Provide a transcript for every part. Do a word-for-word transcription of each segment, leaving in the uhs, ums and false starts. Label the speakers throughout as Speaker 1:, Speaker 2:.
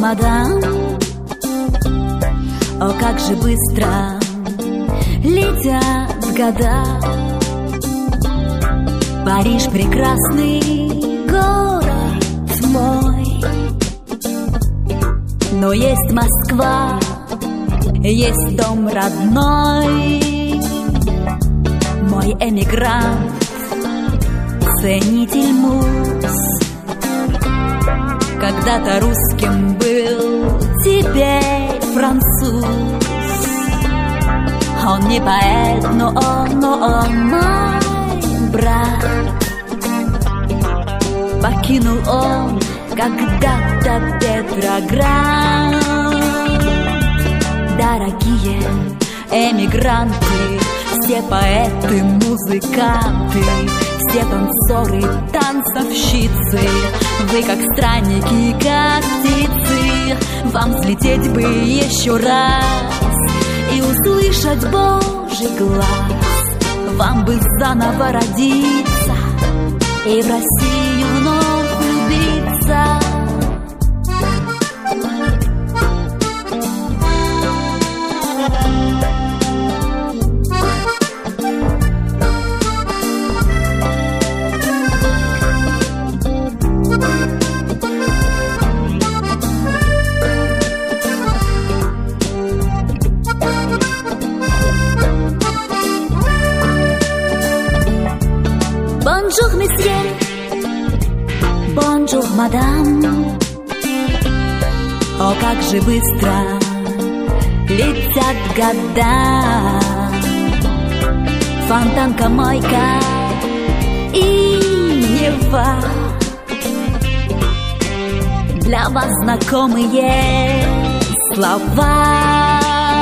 Speaker 1: мадам, о, как же быстро летят года. Париж — прекрасный город мой, но есть Москва, есть дом родной. Мой эмигрант, ценитель муз, когда-то русским был, теперь француз. Он не поэт, но он, но он мой брат. Покинул он когда-то Петроград. Дорогие эмигранты, все поэты, музыканты, все танцоры, танцовщицы, вы как странники, как птицы. Вам взлететь бы еще раз и услышать Божий глаз. Вам бы заново родиться и в Россию вновь влюбиться. Бонжур, месье, бонжур, мадам. О, как же быстро летят года. Фонтанка, мойка и Нева. Для вас знакомые слова.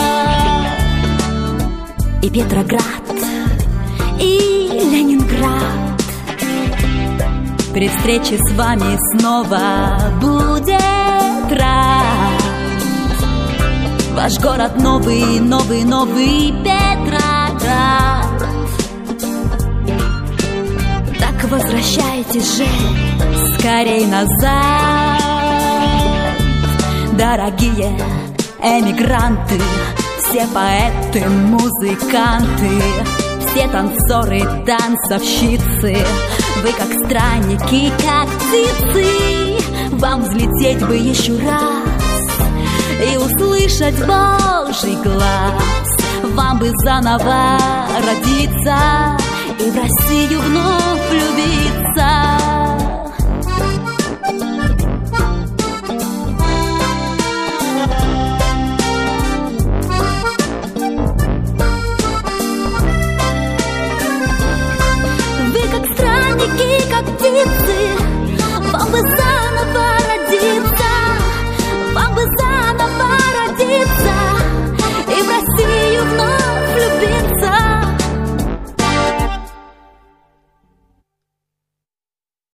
Speaker 1: И Петроград, и Ленинград. При встрече с вами снова будет рад. Ваш город новый, новый, новый Петроград. Так возвращайтесь же скорей назад. Дорогие эмигранты, все поэты, музыканты, все танцоры, танцовщицы, вы как странники, как птицы. Вам взлететь бы еще раз и услышать Божий глаз. Вам бы заново родиться и в Россию вновь влюбиться.